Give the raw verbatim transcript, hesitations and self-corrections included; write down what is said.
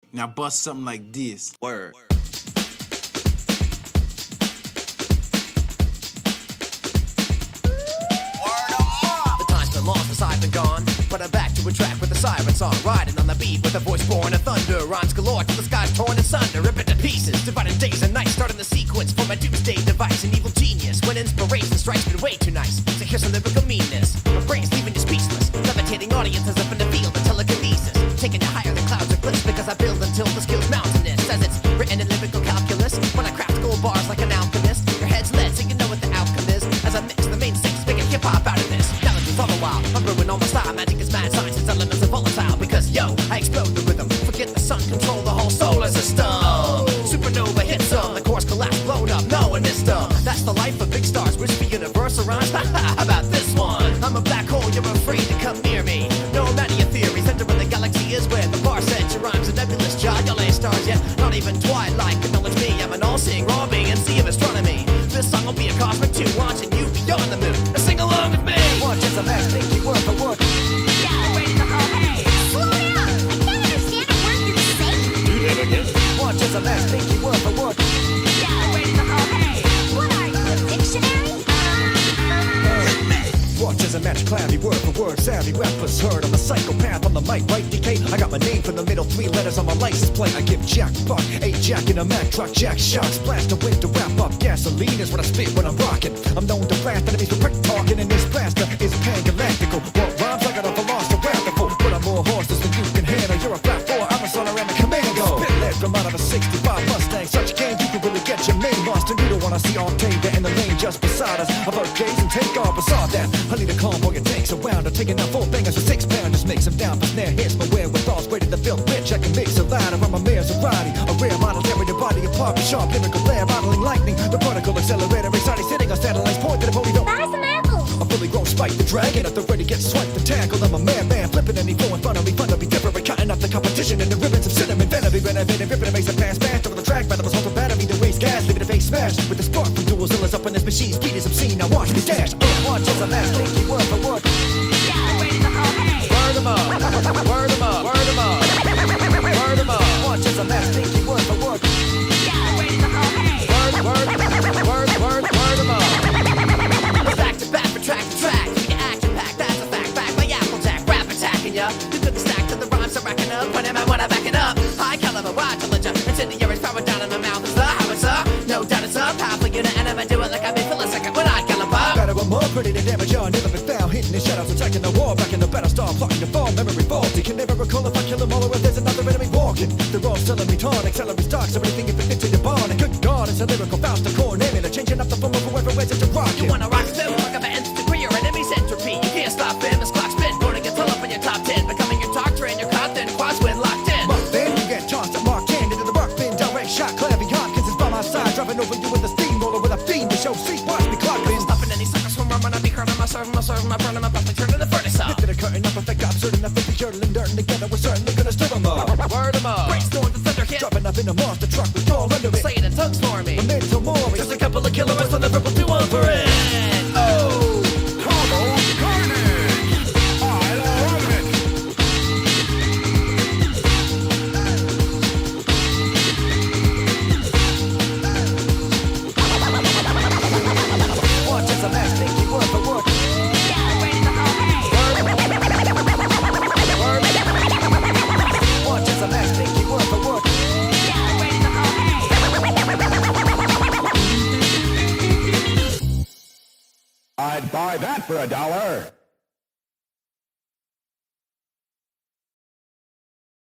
Now bust something like this. Word. The time's been long since I've been gone, but I'm back to a track with a siren song, riding on the beat with a voice born of thunder. Rhymes galore till the sky's torn asunder, ripping to pieces, dividing days and nights, starting the sequence for my doomsday device. An evil genius, when inspiration strikes me way too nice. So here's some lyrical meanness. My brain's leaving you speechless, levitating audiences up in the field of telekinesis, taking you higher than clouds or cliffs, because I build until the skill's mountainous. As it's written in lyrical calculus, when I craft gold bars like an alchemist, your head's led so you know what the outcome is. As I mix the main six, making hip hop out of this. All the while, I'm ruining all my style. Magic is mad science, its elements are volatile. Because yo, I explode the rhythm. Forget the sun, control the whole solar system. Supernova hits them, the course collapse, blown up, no one missed them. That's the life of big stars, wish for universal rhymes. How about this one? I'm a black hole, you're afraid to come near me. No matter your theories, center of the galaxy is where the bar set your rhymes. A nebulous jar, y'all ain't stars yet. Not even twilight, acknowledge me. I'm an all-seeing raw being and sea of astronomy. This song will be a cosmic tune, launching you beyond the moon. Now sing along with me. Watch as a match, think you word for word. Yeah, wait the whole hey. Slow down. I can't understand a word you're saying. Do that again. Watch as a match, think you word for word. Yeah, wait the whole hey. What are you, a dictionary? Watch as a match, clammy word for word. Savvy rappers heard I'm a psychopath on the mic, right? D K. I got my name from the middle three letters on my license plate. I give Jack Buck, a Jack in a Mack truck, Jack shocks, blast the wind to wrap up. Gasoline is what I spit when I'm rocking. I'm known to blast enemies with quick talking, and this blaster is pan-galactical. What rhymes I got a velociraptor, but I'm more horses than you can handle. You're a flat four, I'm a son and a commando. Spit lead from out of a sixty-five Mustang. Such game you can really get your name lost, and you don't wanna see Octavia in the lane just beside us. Avert gaze and take off beside that. I need a convoy of tanks around. I'm taking out four bangers with six pounders, makes them down for snare hits. My wherewithals ready to build rich. I can mix a ladder. I'm a Maserati, a rare model, tearing your body apart with sharp lyrical glare, modeling lightning. The particle accelerator, exciting, sitting on satellites, point to the pony. Buy some apples. A fully grown spike, the dragon at the ready get swiped and tackled. I'm a madman, flipping any flow in front of me, fun to be different, cutting up the competition in the ribbons of cinnamon, venom, be renovated, ripping and makes a pass fast over the track. Battle was the battery, the race gas, leaving the face smashed with the spark from dual zillas up in this machine. Speed is obscene. Now watch me dash. Uh, watch as I last, think you word for word. Yeah, wait the whole hey. Word 'em up, word 'em up, word 'em up, word 'em up. Watch as I last, think you word for word. Yeah, wait the whole hey. Word, word, word, word, word 'em up. Back to back, from track to track. Keep your action pack, that's a fact. Back by Applejack, rap attacking ya. You couldn't stack to the rhymes I'm racking up. When am I when I back it up? High caliber, wide challenger. Incendiary power down in my mouth is the howitzer. No doubt it's up, powerful unit, and I'ma do it like I've been for a second when I caliber. Better one more pretty to damage y'all. Never been found, hidden in shadows, attacking the wall. Back in the battle star, plotting to fall. Memory falls. You can never recall if I kill them all or if there's another enemy walking. They're all selling me torn, accelerate stocks, so anything if it fits in your barn. And good God, it's a lyrical bounce to core, naming it, changing up the form of whoever wears it to rock. You wanna rock still? Like a nth degree or enemy's entropy. You can't stop him, his clock spin. Going to get up in your top ten, becoming your talk train, your content, quads win locked in. But then you get tossed at Mark ten into the rock bin, direct shot, Clavy Hopkins is by my side, driving over you with a steamroller with a fiend to show seat. Watch me clock bin. Stopping any suckers from running, I be curling, I serve, I serve, I burn them, I puff, I turn to the furnace up. Lifted a curtain up, effect absurd enough, if you're curdling, dirt together, we're certainly gonna stir them up. Word 'em up. Brainstorm the thunder hit. Dropping up in a monster truck with all under it. Say it in tongues for me. A mental Maury. Just a couple of kilometers on the purple do one for it. Oh! Combo carnage! I love it! Watch as a match, think you word for word. Yeah, wait the whole hey. Word. Watch as a match, think you word for word. Yeah, wait the whole hey. I'd buy that for a dollar.